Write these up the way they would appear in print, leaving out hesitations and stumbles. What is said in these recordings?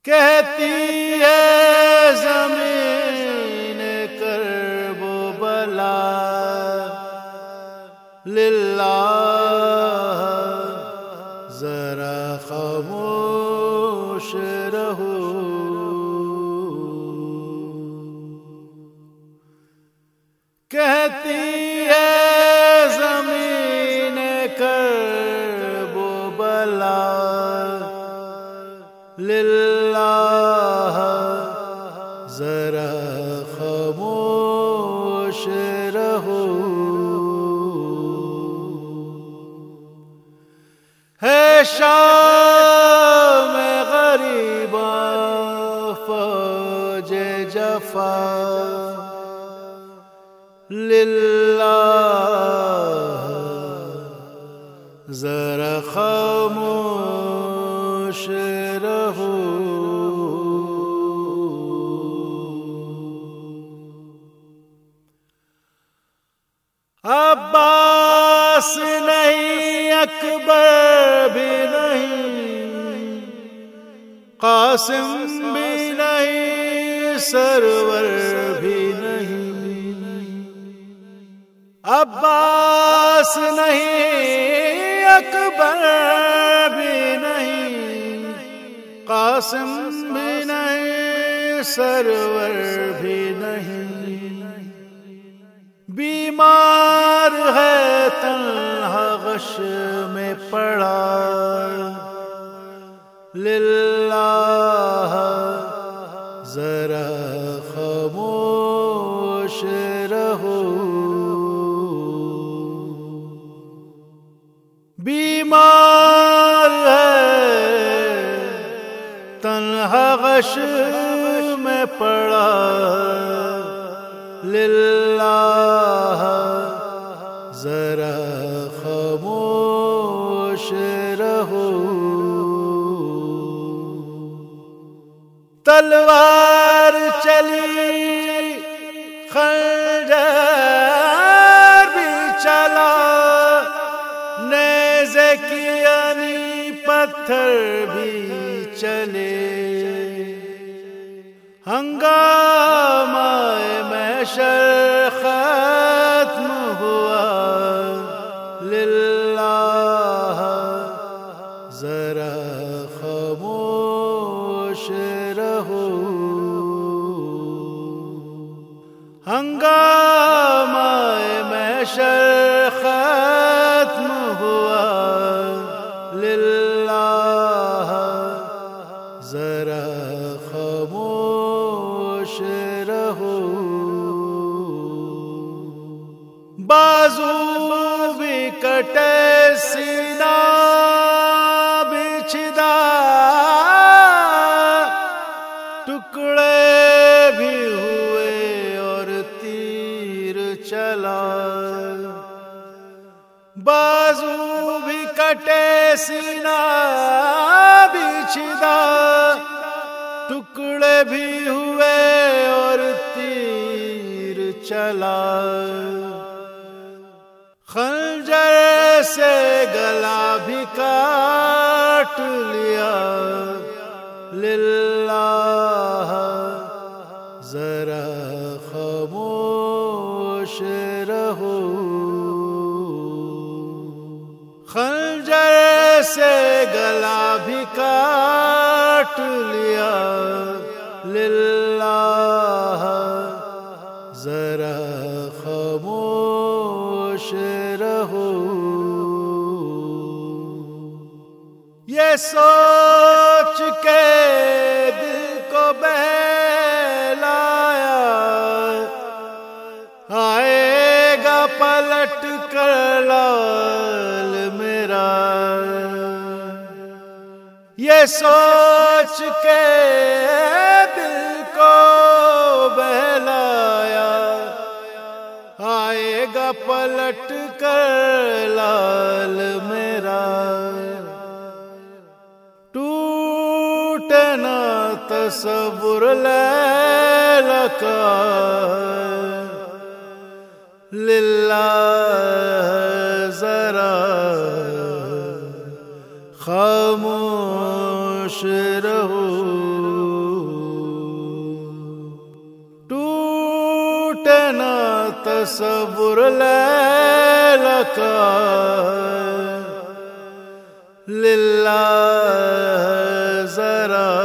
کہتی ہے زمین کرب و بلا للہ ذرا خاموش رہو. کہتی ہے زمین کرب و بلا للہ ذرا خاموش رہو. ہے شام غریباں فوج جفا للہ ذرا خاموش رہو. عباس نہیں اکبر بھی نہیں قاسم بھی نہیں سرور بھی نہیں. عباس نہیں اکبر بھی نہیں قاسم بھی نہیں سرور بھی نہیں. بیمار ہے تنہا غش میں پڑا للہ ذرا خاموش رہو. بیمار ہے تنہا غش میں پڑا للہ ذرا خاموش رہو. تلوار چلی خنجر بھی چلا نیزے کی یعنی پتھر بھی چلے. ہنگامہ محشر ختم ہوا للہ ذرا خاموش رہو. ہنگامہ محشر ختم ہوا للہ ذرا خاموش رہو. بازو بھی کٹے سینہ بچھدا ٹکڑے بھی ہوئے اور تیر چلا. بازو بھی کٹے سینہ بچھدا ٹکڑے بھی ہوئے اور تیر چلا. خنجر سے گلا بھی کاٹ لیا للہ ذرا خاموش رہو. خنجر سے گلا بھی کاٹ لیا للہ ذرا خاموش رہو. یہ سوچ کے دل کو بہلایا آئے گا پلٹ کر لال میرا. یہ سوچ کے دل کو بہلایا آئے گا پلٹ کر لال میرا. ٹوٹے نہ تصور لیلا کا للہ ذرا خاموش رہو. تصور لیلا کا للہ ذرا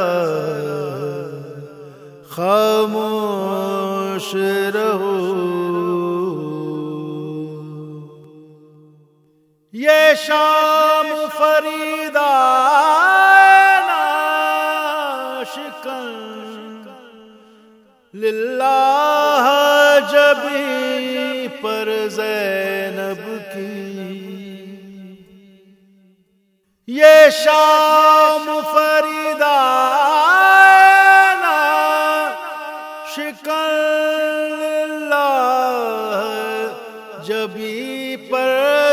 خاموش رہو. یہ شام فریدا ناشکن للہ جبیں پر زینب کی. یہ شام فریدا ناشکن للہ جبیں پر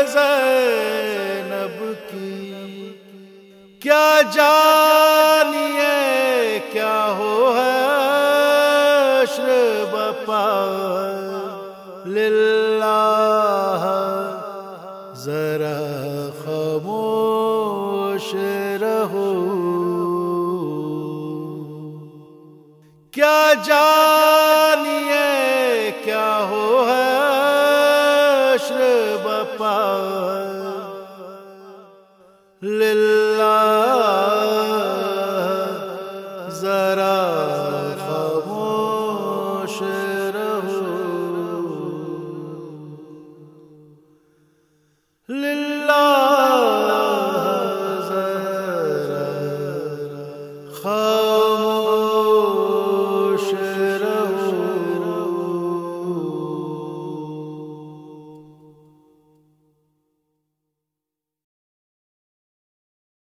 زینب کی. کیا جانیے کیا ہو حشر بپا للہ ذرا خاموش رہو. کیا جانیے کیا ہو